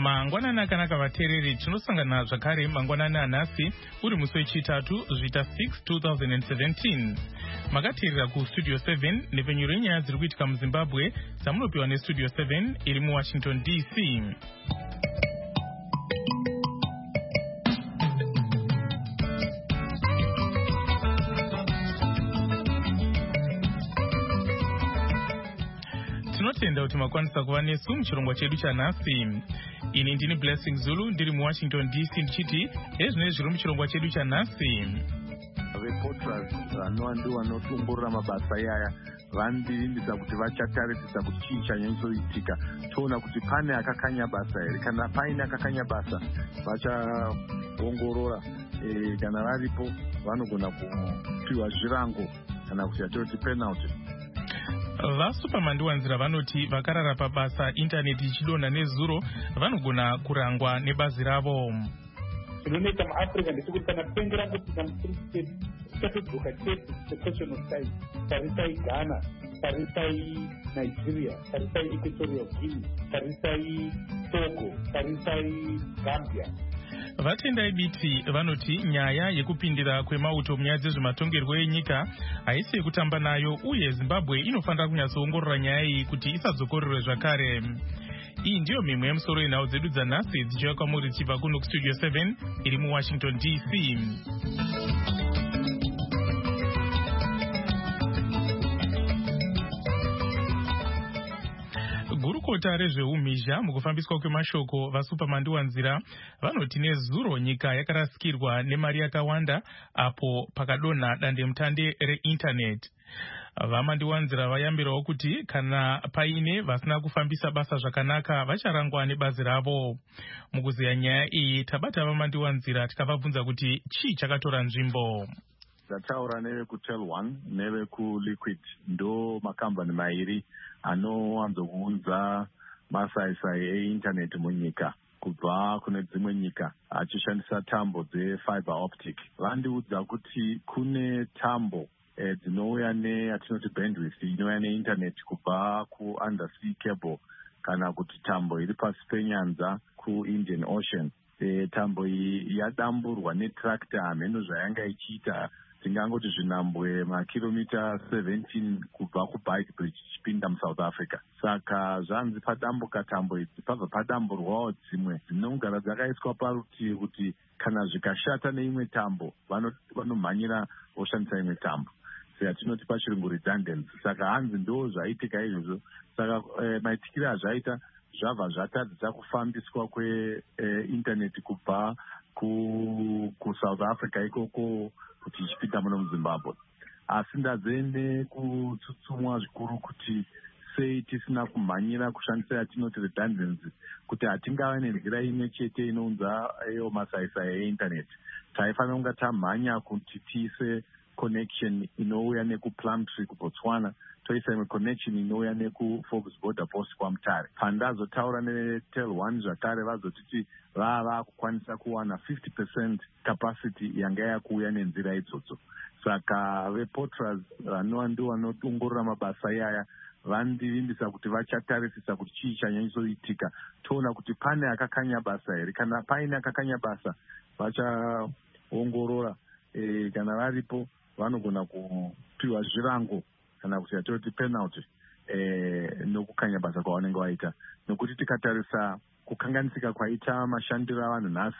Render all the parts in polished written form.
Mangwanani akanaka vateereri, tinosangana zvakare mangwanani anhasi uri musi wechitatu zvita 6 2017. Makateerera kustudio 7 nepfenyuro yenyaya dziri kuitika muZimbabwe dzamunopiwa nestudio 7 iri muWashington DC. Tinotenda kuti makwanisa kuva nesu muchirongwa chedu chanhasi. Ini ndini Blessing Zulu ndiri muWashington DC ndichiti ezvinenge zviri muchirongwa chedu chanhasi. Reporters ndiwo vanotongorora mabasa iyaya vanodivimbisa kuti vachatarisisa kuti chii chanyanyoitika, toona kuti pane akakanya basa here. Kana paine akakanya basa vachaongorora, kana varipo vanogona kupiwa zvirango kana kuti atoti penalty. VaSupermandiwanzira vanoti vakarara pabasa intaneti ichidonha nezuro vanogona kurangwa nebazi ravo. Tinoneta muAfrica ndechikuti kana pengo rangopinda muFree richatodzoka chete sequestion of time. Tarisai Ghana, tarisai Nigeria, tarisai Equatorial Guinea, tarisai Togo, tarisai Gambia. Vatendai biti vanoti nyaya yekupindira kwemauto munyaya dzezvematongerwo enyika haisi yekutamba nayo, uye Zimbabwe inofanira kunyatsoongorora nyaya iyi kuti isadzokorerwe zvakare. Iyi ndiyo mimwe yemusoro yenhau dzedu dzanhasi dzichiuya kwamuri dzichibva kuno kustudio 7 iri muWashington DC. Gurukota rezveumhizha mukufambiswa kwemashoko vaSupermandiwanzira vanoti nezuro nyika yakarasikirwa nemari yakawanda apo pakadonha dandemutande reindaneti. VaMandiwanzira vayambirawo kuti kana paine vasina kufambisa basa zvakanaka vacharangwa nebazi ravo. Mukuziya nyaya iyi tabata vaMandiwanzira tikavabvunza kuti chii chakatora nzvimbo. Tataura nevekuTel1 nevekuLiquid ndo makambani mairi anowanzokuunza masaisai eindaneti munyika kubva kune dzimwe nyika achishandisa tambo dzefiber optic. Vandiudza kuti kune tambo dzinouya neyatinoti bandwidth inouya neindaneti kubva kuundersea cable kana kuti tambo iri pasi penyanza kuIndian Ocean. Tambo iyi yadamburwa netractor mheno zvayanga ichiita tingangoti zvinambwe makilomita 17 kubva kuBike Bridge ichipinda muSouth Africa. Saka zvanzi padambuka tambo idzi pabva padamburwawo dzimwe dzinogara dzakaiswa parutivi kuti kana zvikashata neimwe tambo vanomhanyira voshandisa imwe tambo, seyatinoti pachirungu redundancy. Saka hanzi ndo zvaitika izvozvo. Saka maitikiro azvaita zvabva zvatadzisa kufambiswa kweindaneti kubva kuSouth Africa ikoko kuti ichipinda muno muZimbabwe. Asi ndadzene kutsutsumwa zvikuru kuti sei tisina kumhanyira kushandisa yatinoti redundancy, kuti hatingava nenzira imwe chete inounza iyo masaisai eindaneti. Taifanira kunga tamhanya kuti tiise connection inouya nekuPlumtree kuBotswana, toisa imwe connection inouya nekuForbes border post kwaMutare. Pandazotaura neTel1 zvakare vazotiti vava kukwanisa kuwana 50% capacity yanga yakuuya nenzira idzodzo. Saka reporters ndiwo vanotongorora mabasa iyaya vanodivimbisa kuti vachatarisisa kuti chii chanyanyoitika, toona kuti pane akakanya basa here. Kana paine akakanya basa vachaongorora, kana varipo vanogona kupiwa zvirango kana kuti atoti penalty nokukanya basa kwavanenge vaita. Nokuti tikatarisa kukanganisika kwaita mashandiro avanhu nhasi,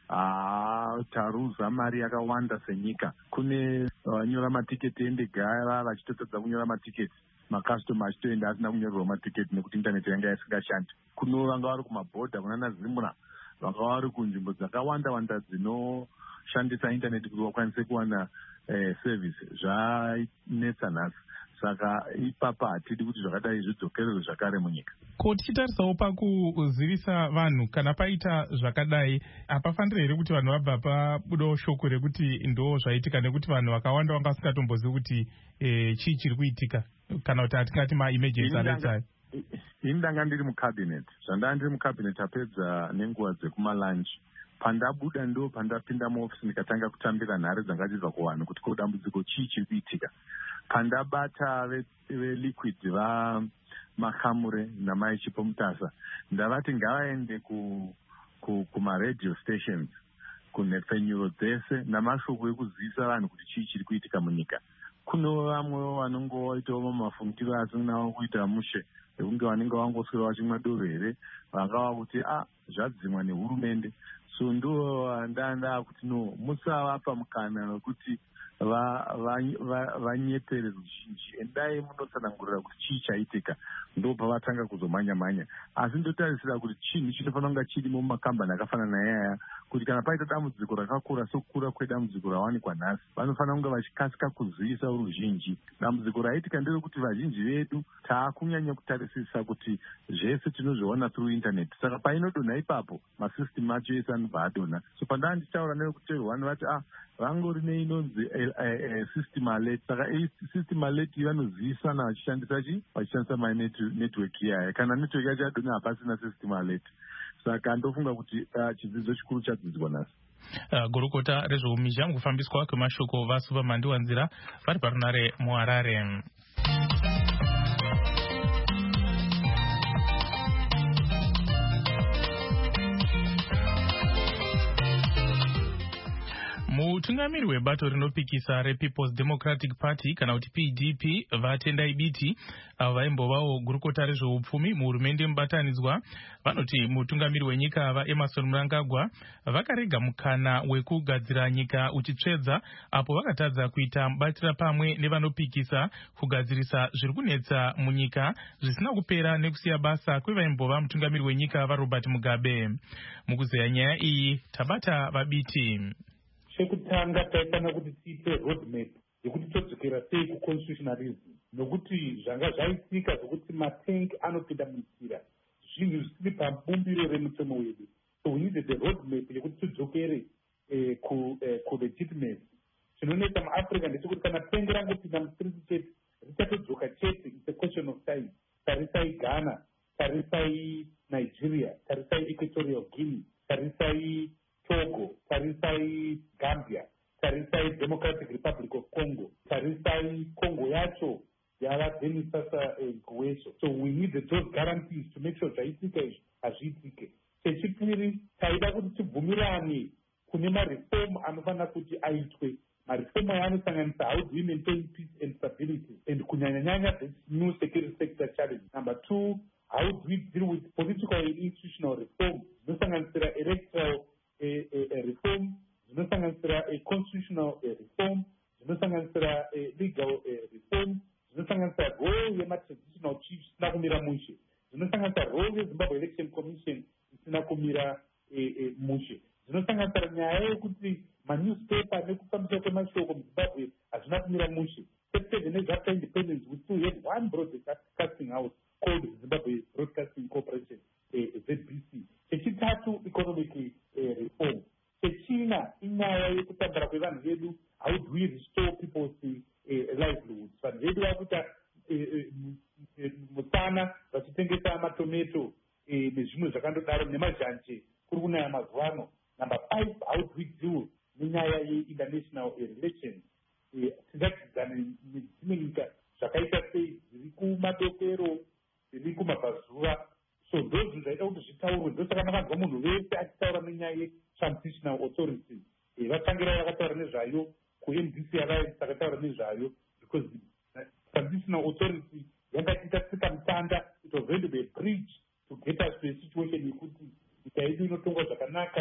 taruza mari yakawanda senyika. Kune vanyora matiketi endege ava vachitotadza kunyora matiketi, makastoma achitoenda asina kunyorerwa matiketi nekuti indaneti yanga isingashandi. Kuno vanga vari kumabhodha kunana Zimbra, vanga vari kunzvimbo dzakawanda wanda dzinoshandisa indaneti kuti vakwanise kuwana service. Zvanetsa nhasi. Saka ipapa hatidi kuti zvakadai zvidzokererwe zvakare munyika. Ko tichitarisawo pakuzivisa vanhu kana paita zvakadai, hapafaniri here kuti vanhu vabva pabudawo shoko rekuti ndo zvaitika, nekuti vanhu vakawanda vanga vasingatombozivi kuti chii chiri kuitika, kana kuti hatingati ma-emergency aletsayo. Ini ndanga ndiri mucabinet. Zvandanga ndiri mucabinet apedza nenguva dzekumalunch, Pandabuda ndo pandapinda muofisi ndikatanga kutambira nhare dzanga dzibva kuvanhu kuti ko dambudziko chii chiri kuitika. Pandabata veliquid vamakamure namai Chipo Mutasa ndavati ngavaende kumaradio stations kunhepfenyuro dzese namashoko ekuzivisa vanhu kuti chii chiri kuitika munyika. Kuno vamwe vanongoitawo mafungiro asina kuita mushe ekunge vanenge vangoswera vachimwa doro here vangava kuti zvadzimwa nehurumende. So ndo ndanda kuti no musavapa mukana wekuti vanyepere ruzhinji. Endai munotsanangurira kuti chii chaitika ndo pavatanga kuzomhanya-manya. Asi ndotarisira kuti chinhu chinofanira kunga chirimo mumakambani akafanana nayaya kuti kana paita dambudziko rakakura sokukura kwedambudziko rawanikwa nhasi vanofanira kunge vachikasika kuzivisa ruzhinji. Dambudziko raitika nderekuti vazhinji vedu taakunyanya kutarisisa kuti zvese tinozviona through internet. Saka painodonha ipapo masystem acho ese anobva adonha. So pandaa ndichitaura nevekuteerwa vanhu vati vangori neinonzi system alert. Saka system alert vanozivisana vachishandisa network iyaya. Kana network yacho yadonha hapasina system alert. Saka ndofunga kuti chidzidzo chikuru chadzidzwa nhasi. Gurukota rezveumhizha mukufambiswa kwemashoko vaSuper Mandiwanzira vari parunare muHarare. Mutungamiri webato rinopikisa rePeople's Democratic Party kana kuti PDP vatendai biti vaimbovawo gurukota rezveupfumi muhurumende mubatanidzwa vanoti mutungamiri wenyika vaEmmerson Mnangagwa vakarega mukana wekugadzira nyika uchitsvedza apo vakatadza kuita mubatira pamwe nevanopikisa kugadzirisa zviri kunetsa munyika zvisina kupera nekusiya basa kwevaimbova mutungamiri wenyika vaRobert Mugabe. Mukuzeya nyaya iyi tabata vabiti. Chekutanga taifana kuti tiite roadmap yekuti todzokera sei kuconstitutionalism nokuti zvanga zvaitika zvokuti matank anopinda munzira zvinhu zvisiri pabumbiro remutemo wedu. So we needed a roadmap yekuti tidzokere kulegitimacy. Chinonetsa muAfrica ndechekuti kana tank rangopinda mustriti chete richatodzoka chete. It's a question of time. Tarisai Ghana, tarisai Nigeria, tarisai Equatorial Guinea, tarisai Togo, tarisai Gambia, tarisai Democratic Republic of Congo, tarisai Congo yacho yava Denis sasa Nguesso. So we need those guarantees to make sure zvaitika izvi hazviitike. Chechipiri taida kuti tibvumirane kune mareform anofanira kuti aitwe. Mareform aya anosanganisa how do we maintain peace and stability and kunyanya-nyanya this new security sector challenge. Number 2, how do we deal with political and institutional reform zvinosanganisira electoral reform, zvinosanganisira constitutional reform, zvinosanganisira legal reform, zvinosanganisira role yema-traditional chiefs isina kumira mushe, zvinosanganisira role yeZimbabwe Election Commission isina kumira mushe, zvinosanganisira nyaya yekuti manewspaper nekufambiswa kwemashoko muZimbabwe hazvina kumira mushe. 37 years after independence, we still have one broadcasting house called Zimbabwe Broadcasting Corporation, ZBC. Chechitatu, economic reform. Chechina, inyaya yekutambara kwevanhu vedu, how do we restore people's livelihoods. Vanhu vedu vakuita musana vachitengesa matometo nezvimwe zvakandodaro nemazhanje kuri kunaya mazuva ano. Number 5, how do we deal nenyaya ye-international relations. Tingadyidzana nedzimwe nyika zvakaita sei dziri kumadokero, dziri kumabvazuva. So those zvinhu zvaita kuti zvitaurwe. Ndosaka makanzwa munhu wese achitaura nenyaya ye-transitional authority. Vatangira vakataura nezvayo, kuMDC Alliance vakataura nezvayo, because transitional authority yangachiita tsika mutanda. It was going to be a bridge to get us to a situation yekuti nyika yedu inotongwa zvakanaka,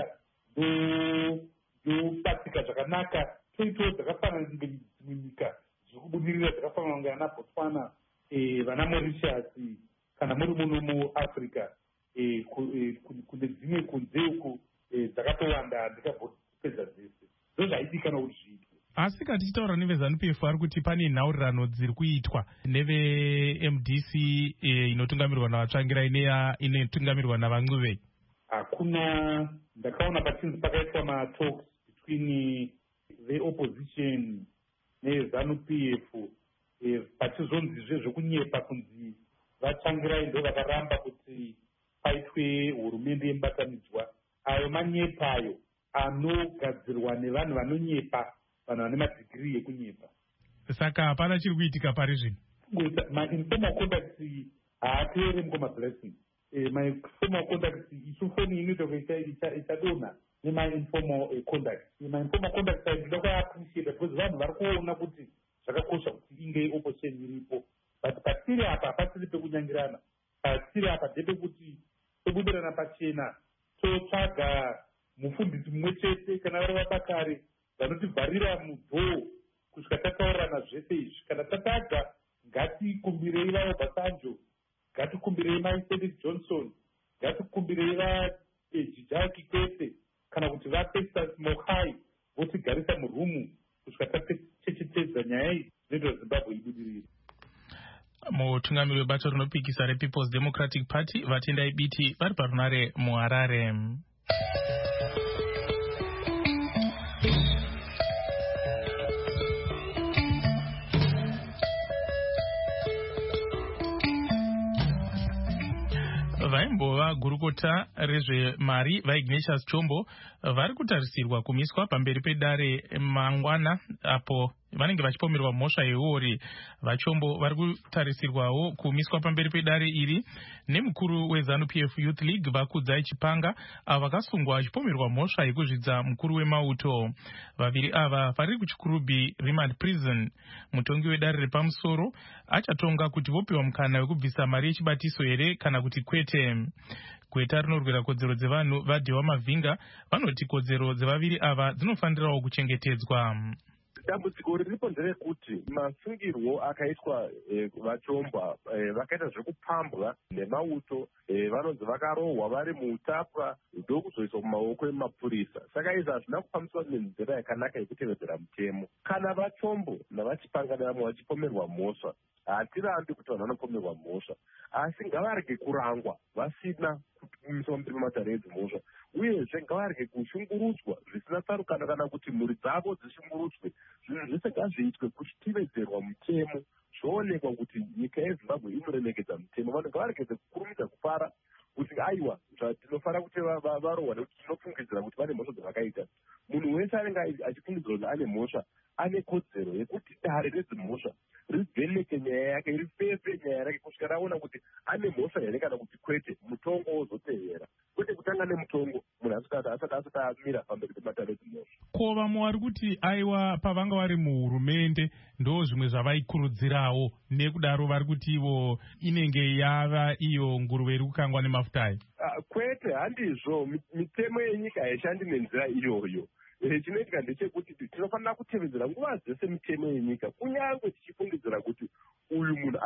yobatsika zvakanaka, toitawo dzakafanana nedzimwe nyika dziri kubudirira dzakafanana kunge vana Botswana, vana Mauritius, kana muri muno muAfrica, kune dzimwe kunze uku dzakatowanda handikambopedza dzese. Ndozvaidikana kuti zviitwe. Asi kana tichitaura neveZANU-PF vari kuti pane nhaurirano dziri kuitwa neveMDC inotungamirwa navatsvangirai inotungamirwa navan'uve. Hakuna, ndakaona pachinzi pakaitwa matalks between the opposition neZANU-PF pachizonzizve zvokunyepa kunzi vatsvangirai ndo vakaramba kuti paitwe hurumende yemubatanidzwa. Ayo manyepayo anogadzirwa nevanhu vanonyepa, vanhu vane madhigirii ekunyepa. Saka hapana chiri kuitika pari zvino. Ma-informal contacts haateere mukoma-blessing. My-informal contacts isu foni inoita ichadonha nema-informal contacts. Ma-informal contacts ndinoda kuappreciate because vanhu vari kuona kuti zvakakosha kuti inge opposition iripo. But patiri apa hapasiri pekunyangirana. Patiri apa ndepekuti tobudirana pachena, totsvaga mufundisi mumwe chete kana vari vabakare vanotibvarira mudhoo kusvika tataurirana zvese izvi. Kana tataga ngatikumbirei vaObasanjo, ngatikumbirei maSendek Johnson, ngatikumbirei vaJaji Kikwete kana kuti vaFestus Mogai votigarisa murumu kusvika tatechetedza nyaya idzi dzinoita Zimbabwe ibudirire. Mutungamiri webato rinopikisa rePeople's Democratic Party Vatendai Biti vari parunare muHarare. Vaimbova gurukota rezvemari vaIgnatius Chombo vari kutarisirwa kumiswa pamberi pedare mangwana apo vanenge vachipomerwa mhosva yeuri. VaChombo vari kutarisirwawo kumiswa pamberi pedare iri nemukuru weZANU-PF Youth League Vakudzai Chipanga avo vakasungwa vachipomerwa mhosva yekuzvidza mukuru wemauto. Vaviri ava vari kuChikurubi Remand Prison. Mutongi wedare repamusoro achatonga kuti vopiwa mukana wekubvisa mari yechibatiso here kana kuti kwete. Gweta rinorwira kodzero dzevanhu vaDhewa Mavhinga vanoti kodzero dzevaviri ava dzinofanirawo kuchengetedzwa. Dambudziko riripo nderekuti masungirwo akaitwa vaChombo vakaita zvekupambwa nemauto, vanonzi vakarohwa vari muutapwa ndokuzoiswa mumaoko emapurisa. Saka izvi hazvina kufambiswa nenzira yakanaka yekutevedzera mutemo. Kana vaChombo navaChipanga nevamwe vachipomerwa mhosva, hatirambi kuti vanhu vanopomerwa mhosva, asi ngavarege kurangwa vasina kumiswa pamberi pematare edzimhosva, uyezve ngavarege kushungurudzwa zvisina tsarukano kana kuti mhuri dzavo dzishungurudzwe. Zvinhu zvese ngazviitwe kuchitevedzerwa mutemo, zvoonekwa kuti nyika yeZimbabwe inoremekedza mutemo. Vanhu ngavaregedze kukurumidza kufara kuti aiwa tinofanira kuti varohwa nekuti tinofungidzira kuti vane mhosva dzavakaita. Munhu wese anenge achifungidzira kuti ane mhosva ane kodzero yekuti dare redzimhosva rivheneke nyaya yake, rifefe nyaya yake kusvika raona kuti ane mhosva here kana kuti kwete, mutongo wozotevera. Kwete kutanga nemutongo munhu asati amira pamberi pematare edzimhosva. Ko vamwe vari kuti aiwa pavanga vari muhurumende ndo zvimwe zvavaikurudzirawo, nekudaro vari kuti ivo inenge yava iyo nguruve iri kukangwa nemafutai. Kwete, handizvo. Mitemo yenyika haishandi nenzira iyoyo. Chinoitika ndechekuti tinofanira kutevedzera nguva dzese mitemo yenyika, kunyange tichifungidzira kuti uyu munhu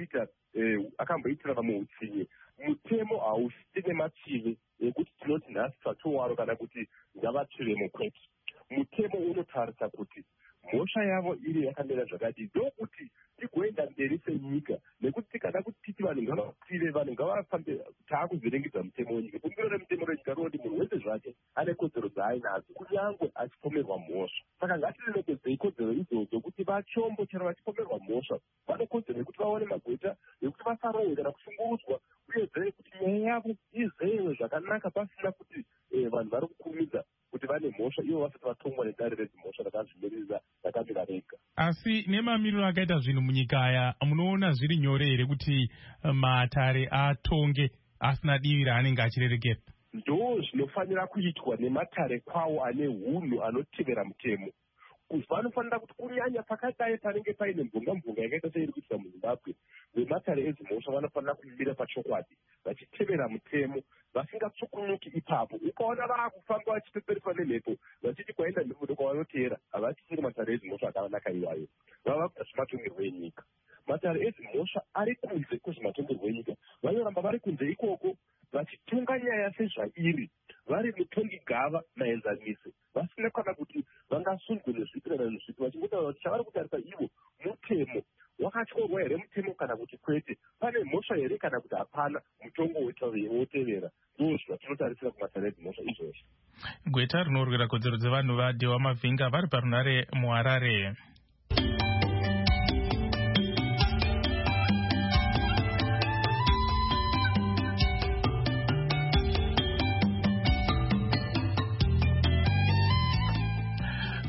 akamboitira vamwe utsinye. Mutemo hausi nematsive ekuti tinoti nhasi tsvatowaro kana kuti ngavatsvivemo kwete. Mutemo unotarisa kuti mhosva yavo iri yakamira zvakadii, ndokuti tigoenda mberi senyika. Nekuti tikada kuti titi vanhu ngavatsive, vanhu ngavafambe taakuvhenengedza mutemo wenyika. Bumbiro remutemo renyika rinoti munhu wese zvake ane kodzero dzaainadzo kunyange achipomerwa mhosva. Saka ngatiremekedze kodzero idzodzo kuti vaChombo chero vachipomerwa mhosva vane kodzero yekuti vaone magweta yekuti vasarohwe kana kushungurudzwa, uyezve kuti nyaya yavo izewe zvakanaka pasina kuti vanhu vari kukurumidza kuti vane mhosva ivo vasati vatongwa nedare redzimhosva rakazvimirira rakamira rega. Asi nemamiriro akaita zvinhu munyika aya, munoona zviri nyore here kuti matare atonge asina divi raanenge achirerekera? Ndo zvinofanira kuitwa nematare kwawo ane hunhu anotevera mutemo. Vanofanira kuti kunyanya pakadai panenge paine mvunga yakaita seiri kuitika muZimbabwe, vematare edzimhosva vanofanira kumira pachokwadi vachitevera mutemo, vasingatsukunuki ipapo. Ukaona vaakufamba vachitopereswa nemhepo vachiti kwaenda mhepo kwavanoteera, havachisiri matare edzimhosva akanaka iwayo, vava kuita zvematongerwo enyika. Matare edzimhosva ari kunze kwezvematongerwo enyika, vanoramba vari kunze ikoko vachitonga nyaya sezvairi, vari mutongi gava naenzanisi, vasina kana kuti vangasundwe nezvipi kana nezvipi, vachingotaura kuti chavari kutarisa ivo mutemo wakatyorwa here mutemo kana kuti kwete, pane mhosva here kana kuti hapana, mutongo wotevera. Ndo zvatinotarisira kumatare edzimhosva izvozvo. Gweta rinorwira kodzero dzevanhu vaDhewa Mavhinga vari parunare muHarare.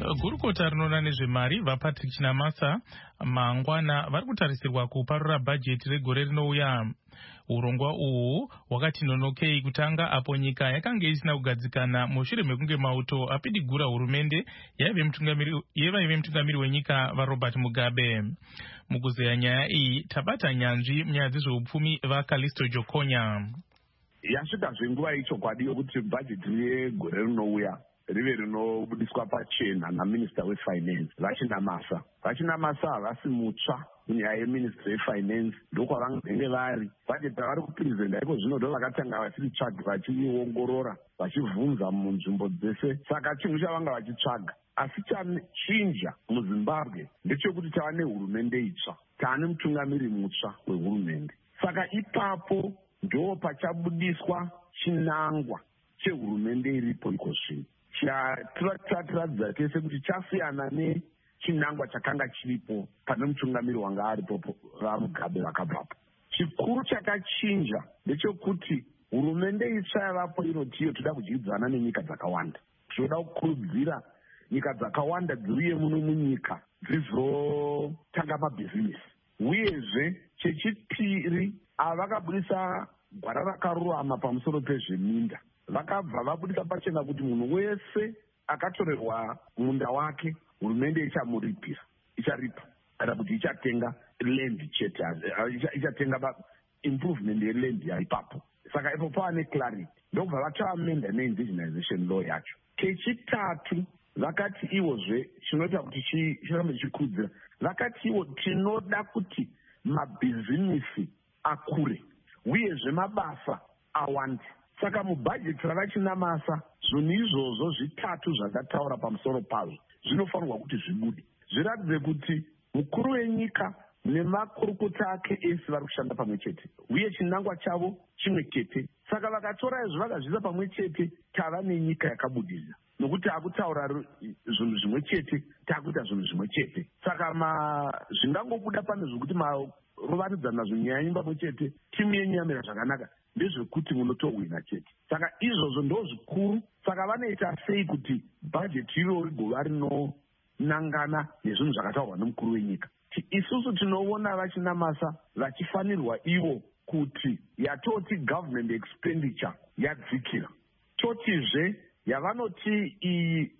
Gurukota rinoona nezvemari vaPatrick Chinamasa mangwana vari kutarisirwa kuparura bhajeti regore rinouya. Urongwa uhu hwakati nonokei kutanga apo nyika yakanga isina kugadzikana mushure mekunge mauto apidigura hurumende yevaive mutungamiri wenyika vaRobert Mugabe. Mukuzeya nyaya iyi tabata nyanzvi munyaya dzezveupfumi vaCallisto Jokonya. Yasvikazve nguva yechokwadi yokuti bhajeti yegore rinouya rive rinobudiswa pachena naminista wefinance vaChinamasa. VaChinamasa havasi mutsva munyaya yeministry yefinance, ndokwavanenge vari. Bhajeti ravari kuprezenda iko zvino ndo vakatanga vachiritsvaga vachiongorora vachibvunza munzvimbo dzese. Saka chinhu chavanga vachitsvaga asi chachinja muZimbabwe ndechekuti tava nehurumende itsva, taane mutungamiri mutsva wehurumende. Saka ipapo ndo pachabudiswa chinangwa chehurumende iripo iko zvino. Chatiratidza tese kuti chasiyana nechinangwa chakanga chiripo pane mutungamiri wanga aripo vaMugabe vakabvapo. Chikuru chakachinja ndechekuti hurumende itsva yavapo inotiyo toda kudyidzana nenyika dzakawanda. Tinoda kukurudzira nyika dzakawanda dziuye muno munyika dzizotanga mabhizinesi. Uyezve chechipiri, vakabudisa gwara rakarurama pamusoro pezveminda. Vakabva vabudisa pachena kuti munhu wese akatorerwa munda wake hurumende ichamuripira, icharipa kana kuti ichatenga land chete, ichatenga improvement yeland yaipapo. Saka ipo pava neclarity, ndokubva vachaamenda neindigenization law yacho. Chechitatu, vakati iwozve chinoita kuti chirambe chichikurudzira, vakati iwo tinoda kuti mabhizinisi akure uyezve mabasa awande. Saka mubhajeti ravaChinamasa zvinhu izvozvo zvitatu zvakataura pamusoro pazvo zvinofanirwa kuti zvibude, zviratidze kuti mukuru wenyika nemakurukota ake ese vari kushanda pamwe chete uye chinangwa chavo chimwe chete. Saka vakatora izvo vakazviisa pamwe chete, tava nenyika yakabudirira, nokuti takutaura zvinhu zvimwe chete, takuita zvinhu zvimwe chete. Saka zvingangobuda pane zvokuti marovanidzana zvinyaya nyumba pamwe chete, timu yenyu yamira zvakanaka, ndezvekuti munotohwina chete. Saka izvozvo ndo zvikuru. Saka vanoita sei kuti bhajeti iro rigova rinonangana nezvinhu zvakataurwa nomukuru wenyika. Isusu tinoona vaChinamasa vachifanirwa ivo kuti yatoti government expenditure yadzikira, totizve yavanoti iyi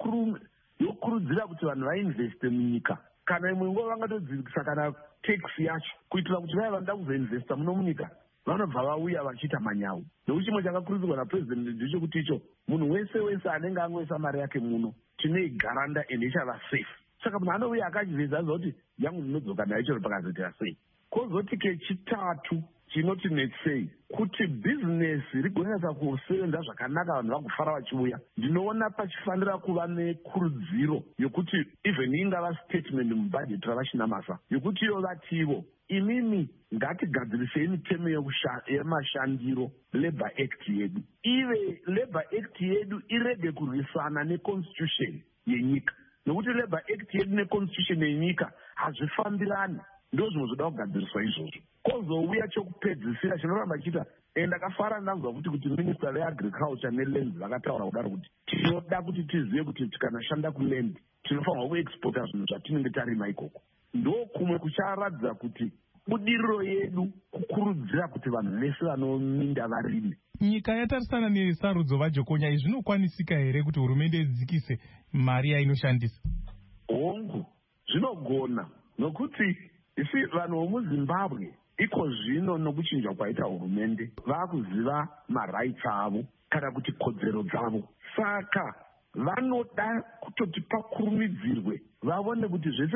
yokurudzira kuti vanhu vainveste munyika, kana imwe nguva vangatodzikisa kana tax yacho kuitira kuti vaya vanoda kuzoinvesta muno munyika vanobva vauya vachiita manyawu. Nokuti chimwe chakakurudzirwa napresident ndechekuti icho munhu wese anenge angoisa mari yake muno tinoigaranda ende ichava safe. Saka munhu anouya akachiveza kuti yangu ndinodzoka nayo chero pakazoita sei. Kozoti kechitatu chinoti netsei kuti bhizinesi rigonasa kusevenza zvakanaka, vanhu vagofara vachiuya. Ndinoona pachifanira kuva nekurudziro yokuti even ingava statement mubhajeti ravaChinamasa yokuti iyo vativo imimi ngatigadzirisei mitemo yemashandiro Labour Act yedu, ive Labour Act yedu irege kurwisana neconstitution yenyika, nokuti Labour Act yedu neconstitution yenyika hazvifambirani. Ndo zvimwe zvoda kugadziriswa izvozvo. Kozouya chokupedzisira chinoramba chiita, ndakafara ndanzwa kuti minister veagriculture neland vakataura kudaro kuti tinoda kuti tizive kuti tikanashanda kuland tinofanirwa kuexporta zvinhu zvatinenge tarima ikoko. Ndo kumwe kucharatidza kuti budiriro yedu kukurudzira kuti vanhu vese vanominda varime. Nyika yatarisana nesarudzo vaJokonya, izvi zvinokwanisika here kuti hurumende idzikise mari yainoshandisa? Hongu, zvinogona, nokuti isi vanhu vomuZimbabwe iko zvino nokuchinja kwaita hurumende vakuziva marights avo kana kuti kodzero dzavo. Saka vanoda kutoti pakurumidzirwe vaone kuti zvese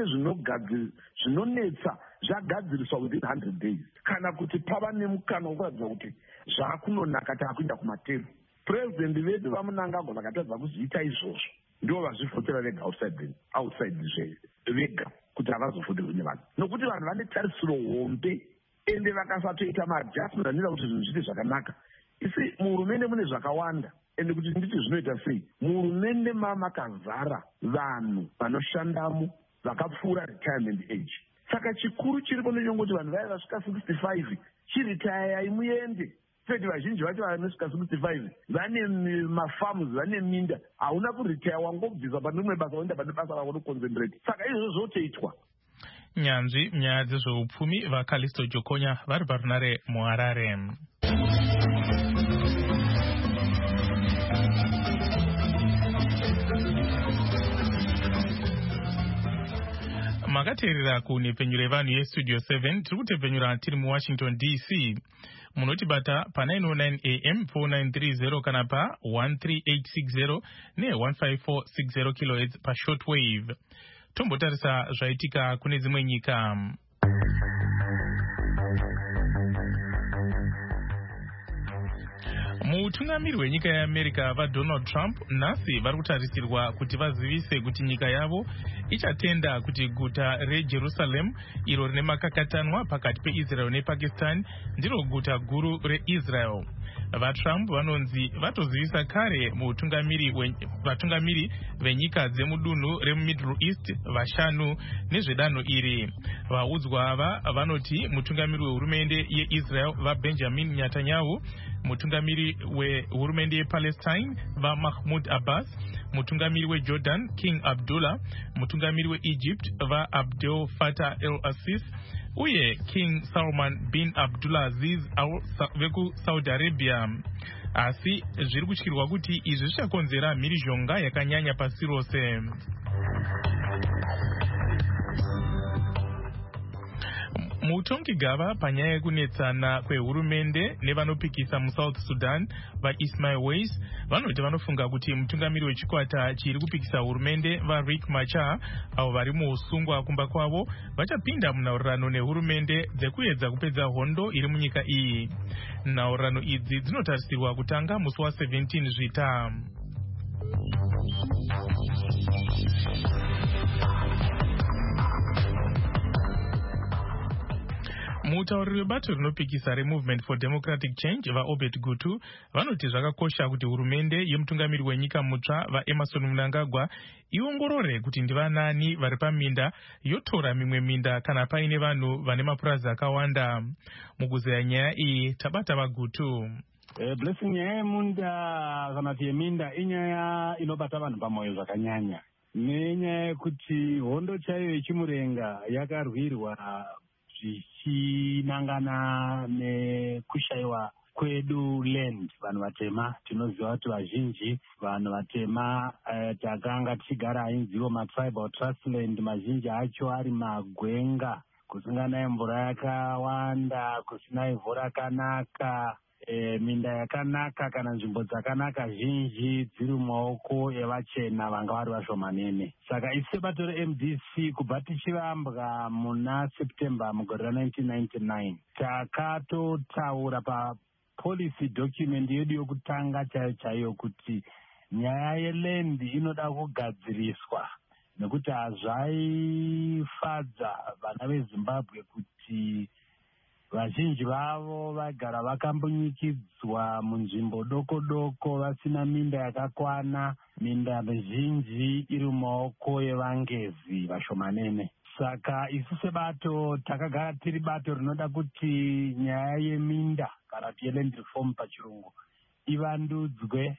zvinonetsa zvagadziriswa within 100 days, kana kuti pava nemukana wokuratidza kuti zvakunonaka taakuenda kumatero. President vedu vaMunangagwa vakatadza kuzviita izvozvo, ndo vazvivhotera vega outside vega kuti havazovhoterwi nevanhu, nokuti vanhu vane tarisiro hombe ende vakasatoita maadjustment anoita kuti zvinhu zviite zvakanaka. Isi muhurumende mune zvakawanda, ende kuti nditi zvinoita sei, muhurumende makazara vanhu vanoshandamo vakapfuura retirement age. Saka chikuru chiripo ndechekuti vanhu vaya vasvika 65 chiritayai muende, state vazhinji vacho vanosvika 65 vane mafarms, vane minda. Hauna kuritaya, wangobvisa pane rimwe basa waenda pane basa rako kuconcentrate. Saka izvozvo zvotoitwa. Nyanzvi nyaya dzezveupfumi vaKalisto Jokonya vari parunare muHarare. Makateerera kunhepfenyuro yevanhu yestudio 7 tiri kutepfenyura tiri muWashington DC. Munotibata pa 909 AM 4930 kana pa 13860 ne15460 kHz pa shortwave. Tombotarisa zvaitika kune dzimwe nyika. Mutungamiri wenyika yeAmerica vaDonald Trump nhasi vari kutarisirwa kuti vazivise kuti nyika yavo ichatenda kuti guta reJerusalem iro rine makakatanwa pakati peIsrael nePakistan ndiro guta guru reIsrael. VaTrump vanonzi vatozivisa kare vatungamiri venyika dzemudunhu remuMiddle East vashanu nezvedanho iri. Vaudzwa ava vanoti mutungamiri wehurumende yeIsrael vaBenjamin Netanyahu, mutungamiri wehurumende yePalestine vaMahmoud Abbas, mutungamiri weJordan King Abdullah, mutungamiri weEgypt vaAbdel Fattah el-Sisi uye King Salman bin Abdulaziz vekuSaudi Arabia. Asi zviri kutyirwa kuti izvi zvichakonzera mhirizhonga yakanyanya pasi rose. Mutongigava panyaya yekunetsana kwehurumende nevanopikisa muSouth Sudan vaIsmail Weiss vanoti vanofunga kuti mutungamiri wechikwata chiri kupikisa hurumende vaRiek Machar avo vari muusungwa kumba kwavo vachapinda munhaurirano nehurumende dzekuedza kupedza hondo iri munyika iyi. Nhaurirano idzi dzinotarisirwa kutanga musi wa17 Zvita. Mutauriri webato rinopikisa reMovement for Democratic Change vaObed Gutu vanoti zvakakosha kuti hurumende yemutungamiri wenyika mutsva vaEmmerson Mnangagwa iongorore kuti ndivanani vari paminda yotora mimwe minda kana paine vanhu vane mapurazi akawanda. Mukuzeya nyaya iyi tabata vaGutu. Blessing, nyaya yemunda kana kuti yeminda inyaya inobata vanhu pamwoyo zvakanyanya, nenyaya yekuti hondo chaiyo yechimurenga yakarwirwa zvichinangana nekushayiwa kwedu land. Vanhu vatema tinoziva kuti vazhinji vanhu vatema takanga tichigara ainziwo matribal trust land, mazhinji acho ari magwenga, kusinganaye mvura yakawanda, kusina ivhu rakanaka, minda yakanaka kana nzvimbo dzakanaka zhinji dziri mumaoko evachena vanga vari vashomanene. Saka isi sebato reMDC kubva tichivambwa muna September mugore ra1999 takatotaura papolicy document yedu yokutanga chaiyo kuti nyaya yeland inoda kugadziriswa, nekuti hazvaifadza vana veZimbabwe kuti vazhinji vavo vagara vakambonyikidzwa munzvimbo doko doko vasina minda yakakwana, minda mizhinji iri mumaoko evangezi vashomanene. Saka isu sebato takagara tiri bato rinoda kuti nyaya yeminda kana kuti yeland reform pachirungu ivandudzwe,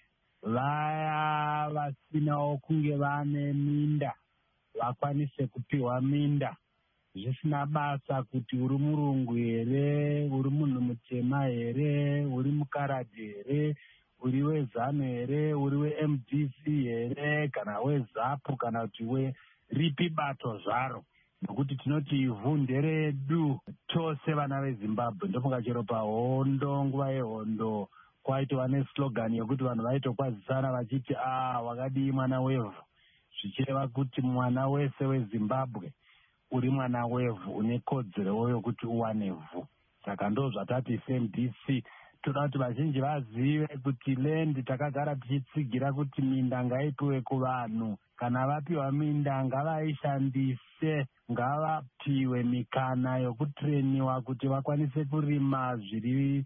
vaya vasinawo kunge vane minda vakwanise kupiwa minda zvisina basa kuti uri murungu here, uri munhu mutema here, uri mukaradhi here, uri weZANU here, uri weMDC here, kana weZAPU kana kuti weripi bato zvaro, nokuti tinoti ivhu nderedu tose vana veZimbabwe. Ndofunga chero pahondo, nguva yehondo kwaitova neslogan yokuti vanhu vaitokwazisana vachiti wakadii mwana wevhu, zvichireva kuti mwana wese weZimbabwe uri mwana wevhu, une kodzero yokuti uwane vhu. Saka ndo zvatati FMDC toda kuti vazhinji vazive kuti land takagara tichitsigira kuti minda ngaipiwe kuvanhu, kana vapiwa minda ngavaishandise, ngavapiwe mikana yokutreniwa kuti vakwanise kurima zviri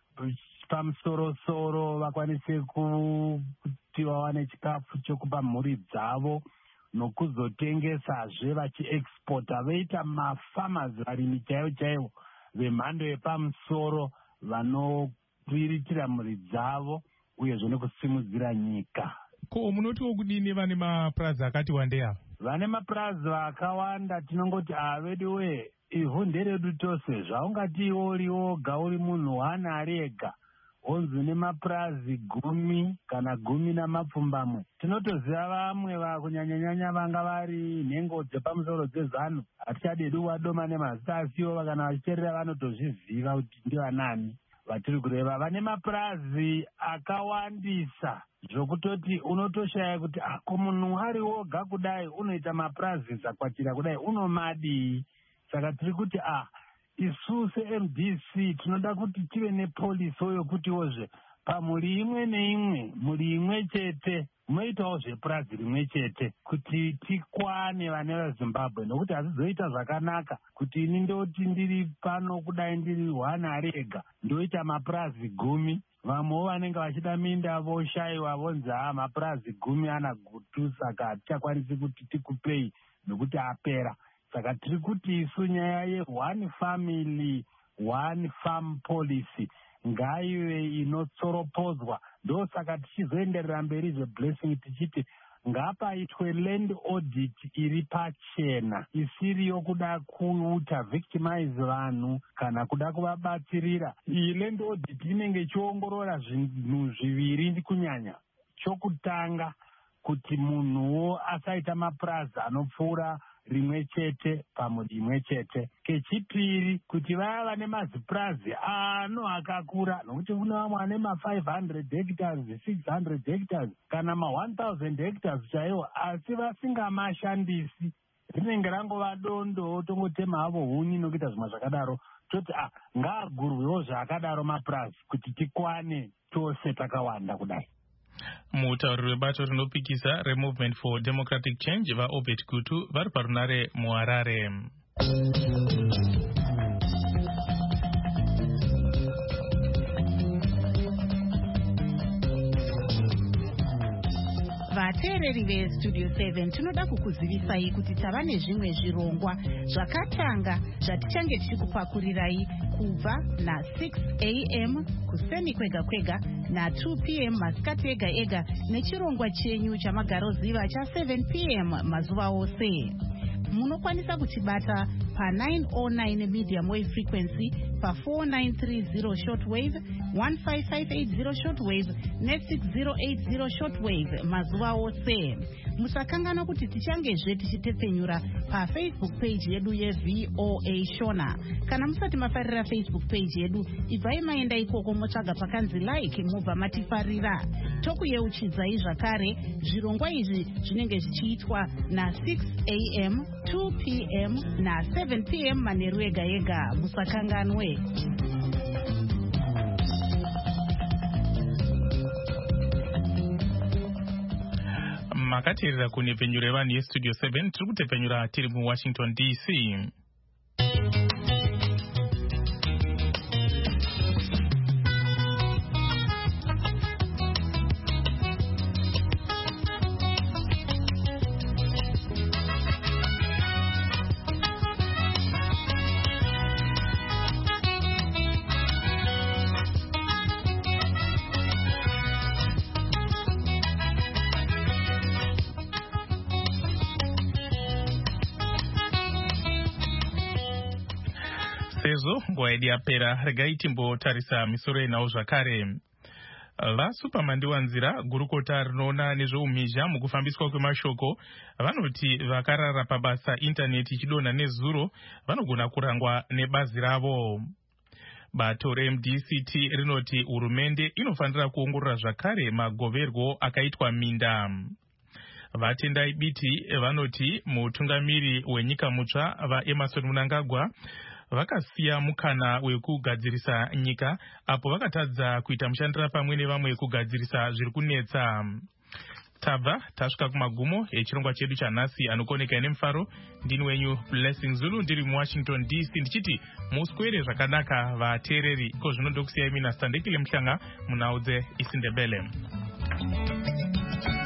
pamusorosoro, vakwanise kuti vawane chikafu chokupa mhuri dzavo nokuzotengesazve vachiexporta, veita mafarmers, varimi chaivo chaivo vemhando yepamusoro kuriritira mhuri dzavo uyezve nekusimudzira nyika. Ko munotiwo kudini vane mapurazi akati wandei ava? Vane mapurazi akawanda, tinongoti vedu we ivhu nderedu tose. Zvaungati iwo uri woga uri munhu wane ari ega onzi nemapurazi 10 kana 10 namapfumbamwe. Tinotoziva vamwe kunyanyanyanya vanga vari nhengo dzepamusoro dzezano, hatichadedi kuvadoma nemazita asiwo, kana vachiteerera vanotozviziva kuti ndivanani vatiri kureva. Vane mapurazi akawandisa zvokutoti unotoshaya kuti ko munhu ari woga kudai unoita mapurazi zakwatira kudai unomadii. Saka tiri kuti isu se-MDC tinoda kuti tive nepolisi yokutiwozve pamhuri imwe neimwe, mhuri imwe chete munoitawo zvepurazi rimwe chete kuti tikwane vane veZimbabwe, nokuti hazvizoita zvakanaka kuti ini ndoti ndiri pano kudai ndiri one ari ega ndoita mapurazi 10, vamwewo vanenge vachida minda voshayiwa vonzi mapurazi 10 ana gutu, saka hatichakwanisi kuti tikupei nokuti apera. Saka tiri kuti isu nyaya ye-one family one farm policy ngaive inotsoropozwa. Ndosaka tichizoenderera mberi zveblessing tichiti ngapaitwe land audit iri pachena, isiri yokuda kuita victimize vanhu kana kuda kuvabatsirira. Iyi land audit inenge ichiongorora zvinhu zviviri kunyanya. Chokutanga, kuti munhuwo asaita mapurazi anopfuura rimwe chete pamhuri imwe chete. Kechipiri, kuti vaya vane mazipurazi akakura, nokuti kune vamwe vane ma500 hectares, 600 hectares kana ma1000 hectares chaiwo, asi vasingamashandisi. Rinenge rangova dondo, tongotema havo huni nokuita zvimwe zvakadaro. Toti ngaagurwewo zvakadaro mapurazi kuti tikwane tose takawanda kudai. Mutauri webato rinopikisa reMovement for Democratic Change vaObert Gutu vari parunare muHarare. Vateereri veStudio 7 tinoda kukuzivisai kuti tava nezvimwe zvirongwa zvakatanga zvatichange tichikupakurirai kubva na6 AM kuseni kwega kwega na2 PM masikati ega ega nechirongwa chenyu chamagaroziva cha7 PM mazuva ose. Munokwanisa kuchibata pa909 medium wave frequency, pa4930 shortwave, 15580 shortwave ne6080 shortwave mazuva ose. Musakangana kuti tichangezve tichitepfenyura paFacebook page yedu yeVOA Shona. Kana musati mafarira Facebook page yedu, ibvai maenda ikoko motsvaga pakanzi like mubva matifarira. Tokuyeuchidzai zvakare zvirongwa izvi zvinenge zvichiitwa na6 AM, 2 PM na 7 PM manheru ega ega. Musakanganwe. Makateerera kunepfenyuro yevanhu yeStudio 7 tiri kutepfenyura tiri muWashington DC. Sezvo nguva yedu yapera, regai timbotarisa misoro yenawo zvakare. VaSupamandiwanzira, gurukota rinoona nezveumhizha mukufambiswa kwemashoko, vanoti vakarara pabasa intaneti ichidonha nezuro vanogona kurangwa nebazi ravo. Bato reMDCT rinoti hurumende inofanira kuongorora zvakare magoverwo akaitwa minda. Vatendai Biti vanoti mutungamiri wenyika mutsva vaEmmerson Mnangagwa vakasiya mukana wekugadzirisa nyika apo vakatadza kuita mushandira pamwe nevamwe kugadzirisa zviri kunetsa. Tabva tasvika kumagumo echirongwa chedu chanhasi anokoneka nemufaro. Ndini wenyu Blessing Zulu ndiri muWashington DC ndichiti muswere zvakanaka vateereri. Ko zvino ndokusiyai mina Standekile Mhlanga munhau dzeIsindebele.